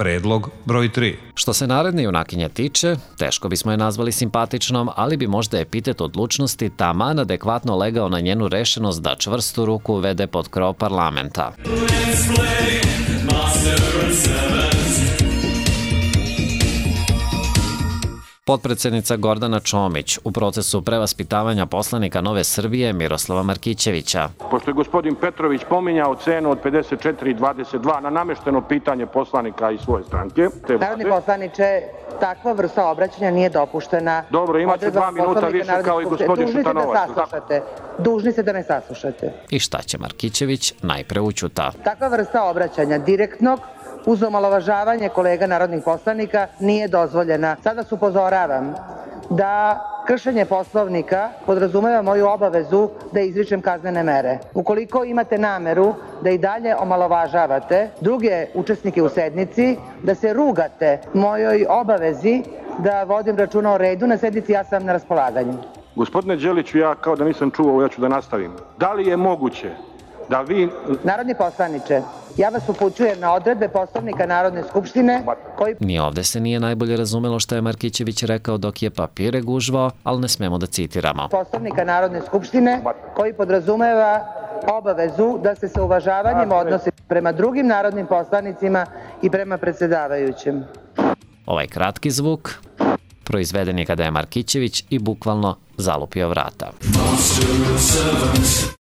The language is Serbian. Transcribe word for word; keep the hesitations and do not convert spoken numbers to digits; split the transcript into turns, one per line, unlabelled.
Predlog broj tri.
Što se naredne junakinje tiče, teško bismo je nazvali simpatičnom, ali bi možda epitet odlučnosti taman adekvatno legao na njenu rešenost da čvrstu ruku uvede pod krov parlamenta. Potpredsednica Gordana Čomić u procesu prevaspitavanja poslanika Nove Srbije Miroslava Markićevića.
Pošto je gospodin Petrović pominjao cenu od pedeset četiri dvadeset dva na namešteno pitanje poslanika iz svoje stranke.
Narodni poslaniče, takva vrsta obraćanja nije dopuštena.
Dobro, imate dva minuta više kao i gospodin Šutanovac.
Dužni ste da me saslušate.
I šta će Markićević najpre ućuta?
Takva vrsta obraćanja direktnog uz omalovažavanje kolega narodnih poslanika nije dozvoljena. Sada vas upozoravam da kršenje Poslovnika podrazumeva moju obavezu da izričem kaznene mere. Ukoliko imate nameru da i dalje omalovažavate druge učesnike u sednici, da se rugate mojoj obavezi da vodim računa o redu na sednici, ja sam na raspolaganju.
Gospodine Đeliću, ja kao da nisam čuo, ja ću da nastavim. Da li je moguće da vi...
Narodni poslaniče, ja vas upućujem na odredbe Poslovnika Narodne skupštine koji...
Ni ovde se nije najbolje razumelo što je Markićević rekao dok je papire gužvao, ali ne smemo da citiramo.
Poslovnika Narodne skupštine koji podrazumeva obavezu da se sa uvažavanjem odnosi prema drugim narodnim poslanicima i prema predsjedavajućem.
Ovaj kratki zvuk proizveden je kada je Markićević i bukvalno zalupio vrata.